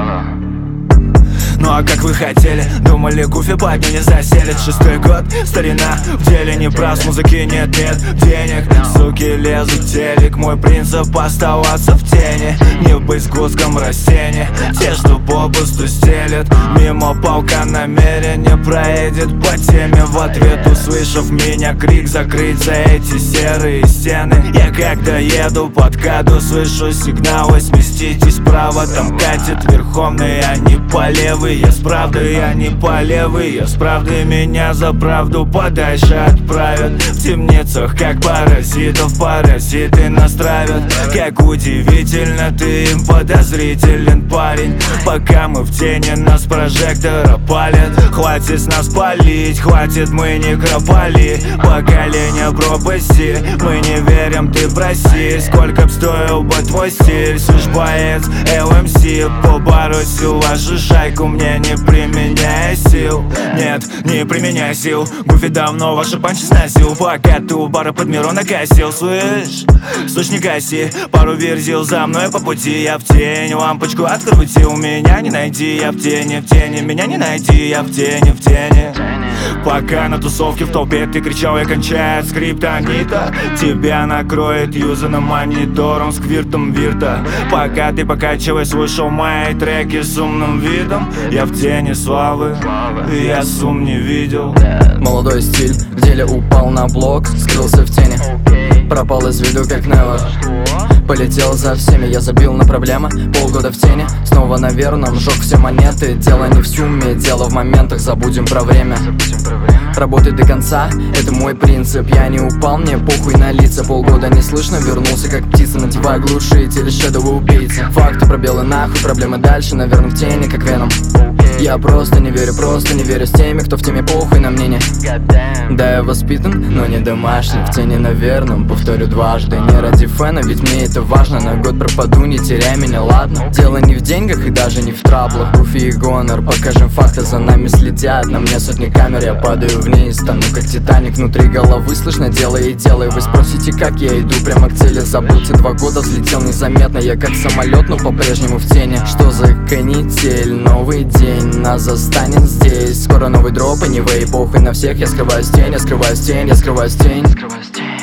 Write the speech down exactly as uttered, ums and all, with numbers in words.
Ну а как вы хотели, думали, Гуфи под ней не заселит. Шестой год, старина, в деле не прав, с музыки нет-нет денег. Суки лезут в телек, мой принцип оставаться в тени. Не быть сгустком растений, те, что попусту стелят. Мимо палка намеренно проедет по теме. В ответ, услышав меня, крик закрыть за эти серые стены. Я когда еду под каду, слышу сигналы: сместитесь вправо, там катит верховный, а не по левой. Я с правдой, я не по левой, я с правдой, меня за правду подальше отправят. В темницах, как паразитов, паразиты нас травят. Как удивительно, ты им подозрителен, парень. Пока мы в тени, нас прожектора палят. Хватит с нас палить, хватит, мы некрополи. Поколение пропусти, мы не верим, ты проси. Сколько б стоил бы твой стиль, слышь, боец, эл эм си. Побороть всю вашу шайку мне не применяя сил. Нет, не применяй сил. Гуфи давно ваши панчи сносил. Пока ты у бара под Мирона косил. Слышь, слышь, не коси. Пару верзил за мной по пути. Я в тень, лампочку открути. У меня не найди, я в тени, в тени. Меня не найди, я в тени, в тени. Пока на тусовке в толпе ты кричал, я кончаю скриптонита. Тебя накроет юзаным монитором, сквиртом вирта. Пока ты покачивай, слушал мои треки с умным видом. Я в тени славы, я сум не видел. Молодой стиль в деле упал на блок, скрылся в тени, пропал из виду как Невер. Полетел за всеми, я забил на проблемы. Полгода в тени, снова на верном, жег все монеты. Дело не в сумме, дело в моментах, забудем про время. Работай до конца, это мой принцип. Я не упал, мне похуй на лица. Полгода не слышно, вернулся как птица. Надевая глушитель, шедовый убийца. Факты, пробелы нахуй, проблемы дальше, наверное в тени, как Веном. Я просто не верю, просто не верю с теми, кто в теме, похуй на мнение. Да, я воспитан, но не домашний, в тени на верном, повторю дважды. Не ради фэна, ведь мне это важно. На год пропаду, не теряй меня, ладно. Дело не в деньгах и даже не в траблах. Гуфи и Гонор, покажем факты, за нами следят. На мне сотни камер, я падаю вниз, тону как Титаник. Внутри головы слышно, делай и делай. Вы спросите, как я иду прямо к цели. Забудьте, два года взлетел незаметно. Я как самолет, но по-прежнему в тени. Что за канитель, новый день нас застанет здесь. Скоро новый дроп, anyway, похуй на всех. Я скрываюсь тень, я скрываюсь тень, я скрываюсь тень.